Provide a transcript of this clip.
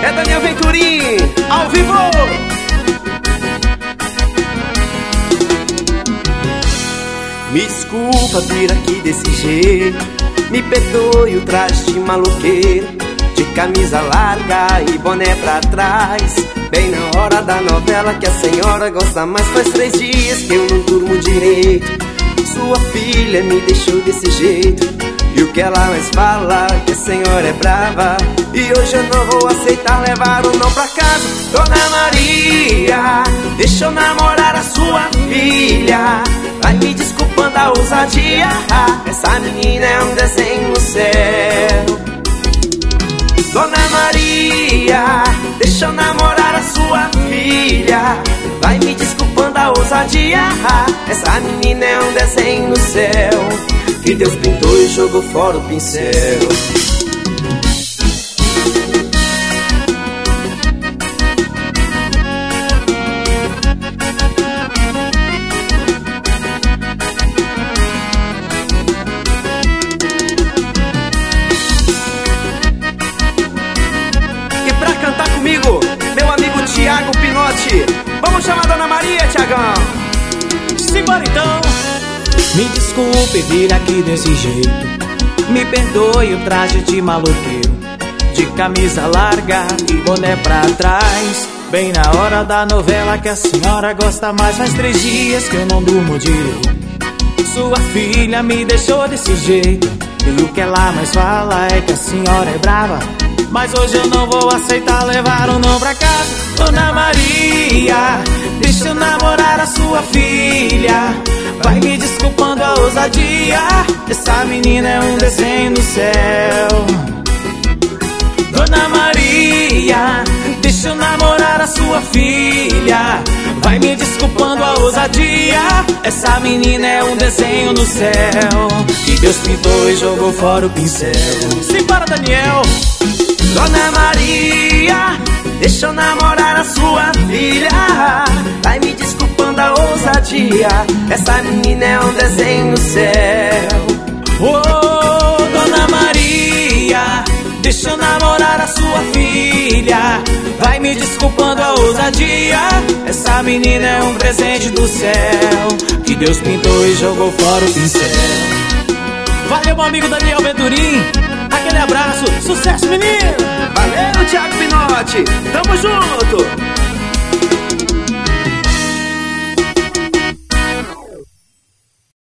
É Daniel Venturim, ao vivo. Me desculpa vir aqui desse jeito, me perdoe o traje de maloqueiro, de camisa larga e boné pra trás, bem na hora da novela que a senhora gosta mais. Faz 3 dias que eu não durmo direito. Sua filha me deixou desse jeito, e o que ela mais fala é que a senhora é brava. E hoje eu não vou aceitar levar o não pra casa. Dona Maria, deixa eu namorar a sua filha. Vai me desculpando a ousadia, essa menina é um desenho no céu. Dona Maria, deixa eu namorar a sua filha. Vai me desculpando a ousadia, essa menina é um desenho no céu, que Deus pintou e jogou fora o pincel. E pra cantar comigo, meu amigo Thiago Pinotti. Vamos chamar a Dona Maria, Thiagão. Simbora então. Me desculpe vir aqui desse jeito, me perdoe o traje de maloqueiro, de camisa larga e boné pra trás, bem na hora da novela que a senhora gosta mais. Faz 3 dias que eu não durmo direito. Sua filha me deixou desse jeito, e o que ela mais fala é que a senhora é brava. Mas hoje eu não vou aceitar levar um não pra casa. Dona Maria, deixa eu namorar a sua filha. Vai me desculpando a ousadia, essa menina é um desenho no céu. Dona Maria, deixa eu namorar a sua filha. Vai me desculpando a ousadia, essa menina é um desenho no céu, que Deus pintou e jogou fora o pincel. Simbora, Daniel. Dona Maria, deixa eu namorar a sua filha. Vai me desculpando a ousadia, essa menina é um desenho no céu. Oh, Dona Maria, deixa eu namorar a sua filha. Vai me desculpando a ousadia, essa menina é um presente do céu, que Deus pintou e jogou fora o pincel. Valeu, meu amigo Daniel Venturim. Aquele abraço, sucesso, menino! Valeu, Thiago Pinotti, tamo junto!